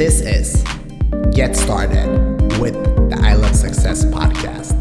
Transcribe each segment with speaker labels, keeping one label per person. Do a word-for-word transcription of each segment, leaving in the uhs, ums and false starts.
Speaker 1: This is Get Started with the I Love Success podcast.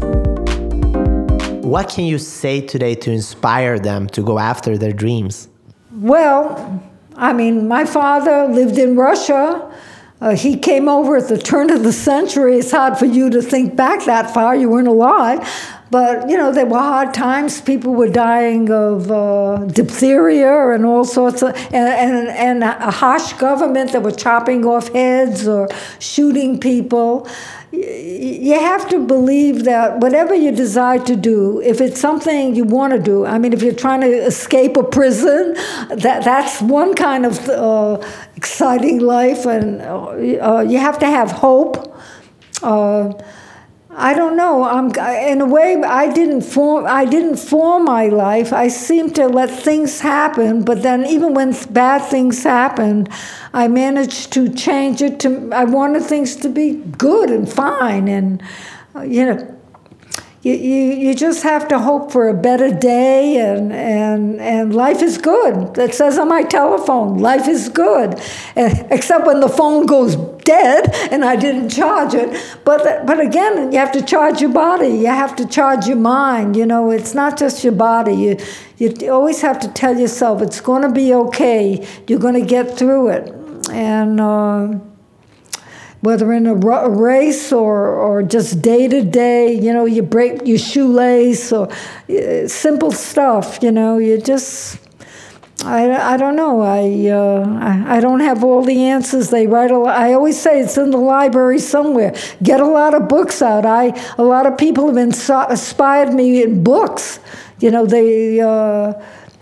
Speaker 1: What can you say today to inspire them to go after their dreams?
Speaker 2: Well, I mean, my father lived in Russia. Uh, he came over at the turn of the century. It's hard for you to think back that far. You weren't alive. But, you know, there were hard times. People were dying of uh, diphtheria and all sorts of, and, and, and a harsh government that were chopping off heads or shooting people. You have to believe that whatever you decide to do, if it's something you want to do, I mean, if you're trying to escape a prison, that that's one kind of uh, exciting life, and uh, you have to have hope. Uh, I don't know. I'm in a way. I didn't form. I didn't form my life. I seem to let things happen. But then, even when bad things happened, I managed to change it to. I wanted things to be good and fine, and uh, you know, you, you you just have to hope for a better day, and and and life is good. It says on my telephone, life is good, except when the phone goes dead and I didn't charge it. But but again, you have to charge your body. You have to charge your mind. You know, it's not just your body. You you always have to tell yourself it's going to be okay. You're going to get through it. And uh, whether in a race or or just day to day, you know, you break your shoelace or uh, simple stuff. You know, you just. I, I don't know. I, uh, I I don't have all the answers. They write a lot. I always say it's in the library somewhere. Get a lot of books out. I a lot of people have insi- inspired me in books. You know, they. Uh,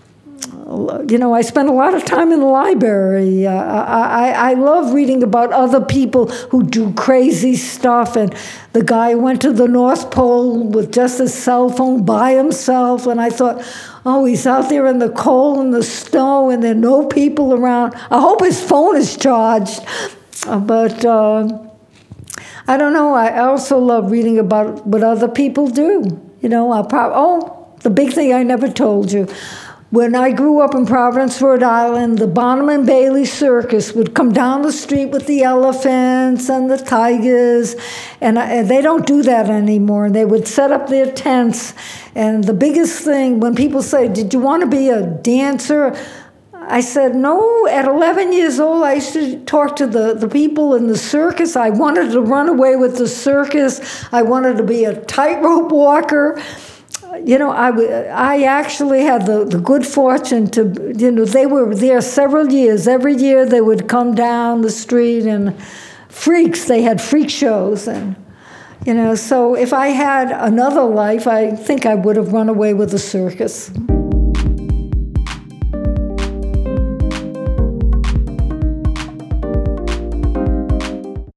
Speaker 2: You know, I spend a lot of time in the library. Uh, I, I love reading about other people who do crazy stuff. And the guy went to the North Pole with just his cell phone by himself. And I thought, oh, he's out there in the cold and the snow and there are no people around. I hope his phone is charged. Uh, but uh, I don't know. I also love reading about what other people do. You know, I'll probably, oh, the big thing I never told you. When I grew up in Providence, Rhode Island, the Barnum and Bailey Circus would come down the street with the elephants and the tigers, and, I, and they don't do that anymore. They would set up their tents, and the biggest thing, when people say, did you want to be a dancer? I said, no. At eleven years old, I used to talk to the, the people in the circus. I wanted to run away with the circus. I wanted to be a tightrope walker. You know, I, I actually had the, the good fortune to, you know, they were there several years. Every year they would come down the street and freaks, they had freak shows. And, you know, so if I had another life, I think I would have run away with the circus.